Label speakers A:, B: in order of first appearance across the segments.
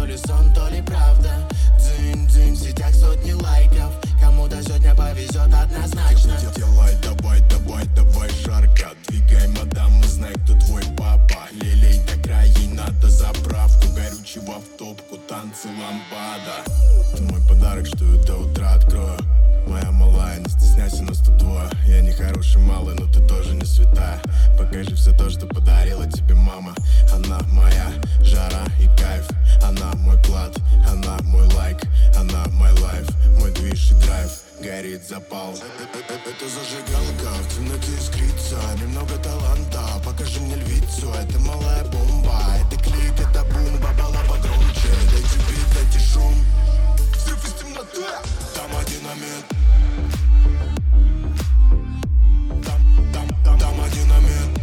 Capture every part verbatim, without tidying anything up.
A: ли сон, то ли правда. Дзынь-дзынь, в сетях сотни лайков. Кому-то сегодня повезет однозначно.
B: Делай, давай, давай, давай, жарко. Двигай, мадам, мы знаем, кто твой папа. Лелей до края, ей надо заправку. Горючего в топку, танцы ламбада. Ты мой подарок, жду до утра открою. Моя малая, не стесняйся, нас тут двое. Я не хороший малый, но ты тоже не святая. Покажи все то, что подарила тебе мама. Она моя жара и кайф. Она мой клад, она мой лайк. Она мой лайф, мой движ и драйв. Горит запал. Это зажигалка, в темноте искрится. Немного таланта, покажи мне львицу. Это малая бомба, это клик, это бум. Бабала погромче, дайте бит, дайте шум. Взрыв из темноты, там динамит. Там, там, там, там динамит.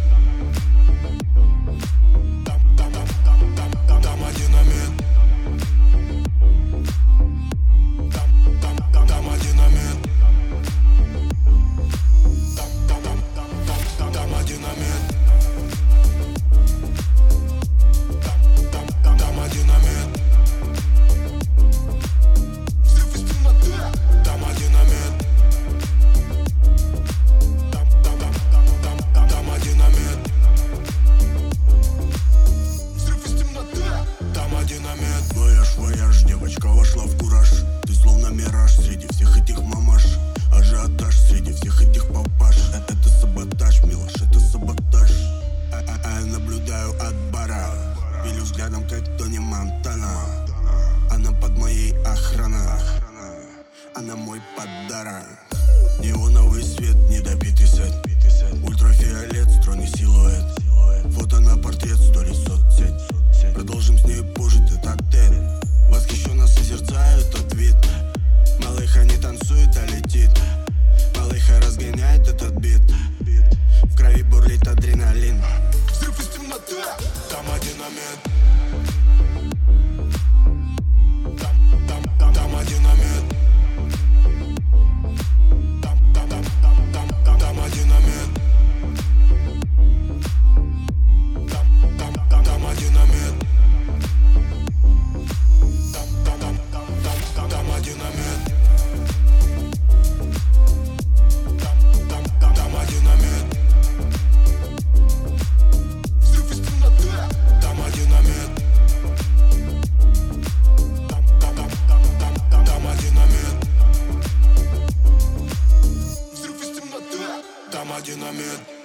B: Там, там, там, там, там, там, там динамит. Там, там, там, там динамит. Там, там, там, там, там, там динамит. Там, там, там, там динамит. Взрыв из темноты, там динамит. Там, там, там, там, там, там динамит. Взрыв из темноты, там динамит.
C: Вояж, вояж, девочка вошла в кураж. Ты словно мираж среди всех этих мамаш. Ажиотаж среди всех этих папаш. Это, это саботаж, милош, это саботаж. А, а, а я наблюдаю от бара. Пилю взглядом, как Тони Монтана. Она под моей охраной. Она мой подарок. Неоновый свет, недопитый сет. Ультрафиолет, стройный силуэт. Фото на портрет, сторис, соцсеть. Продолжим с ней позже, тет-а-тет. Восхищенно созерцаю тот вид. Малыха не танцует, а летит. Малыха разгоняет этот бит. В крови бурлит адреналин.
A: Взрыв из темноты, там динамит. Там, там, там, там динамит. Там, там, там, там, там, там, там динамит. Там, там, там, там динамит. Там, там, там, там, там, там динамит. Там, там, там, там динамит. Взрыв из темноты, там динамит. Там, там, там, там, там, там динамит. Взрыв из темноты, там динамит.